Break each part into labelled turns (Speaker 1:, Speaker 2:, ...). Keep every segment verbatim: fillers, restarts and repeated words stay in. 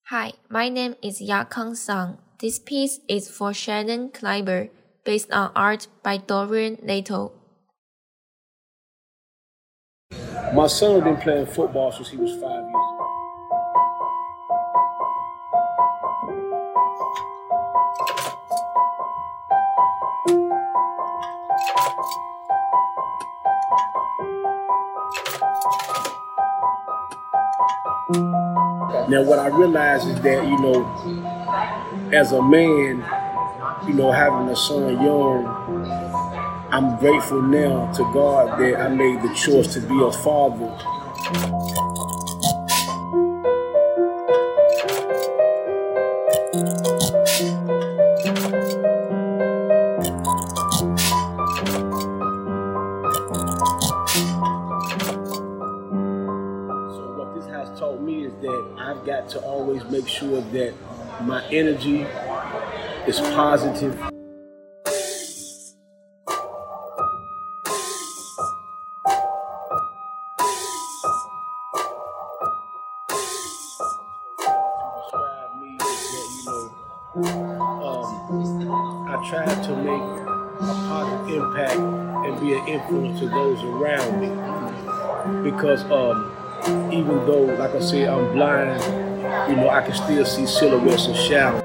Speaker 1: Hi, my name is Yakang Song. This piece is for Shannon Kleiber, based on art by Dorian Nato.
Speaker 2: My son been playing football since he was five years old. Now, what I realize is that, you know, as a man, you know, having a son young, I'm grateful now to God that I made the choice to be a father. So what this has taught me is that I've got to always make sure that my energy is positive. Um, I try to make a positive impact and be an influence to those around me. Because um, even though, like I said, I'm blind, you know, I can still see silhouettes and shadows.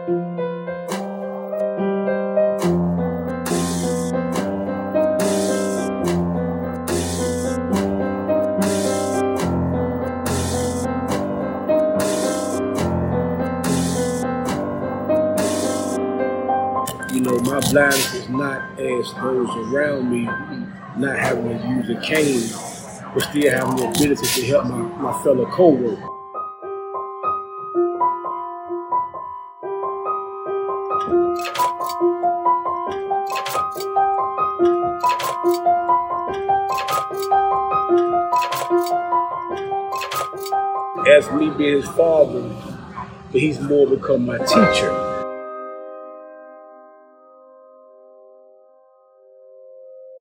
Speaker 2: You know, my blindness is not as those around me not having to use a cane, but still having the ability to help my, my fellow co-workers. As me being his father, but he's more become my teacher.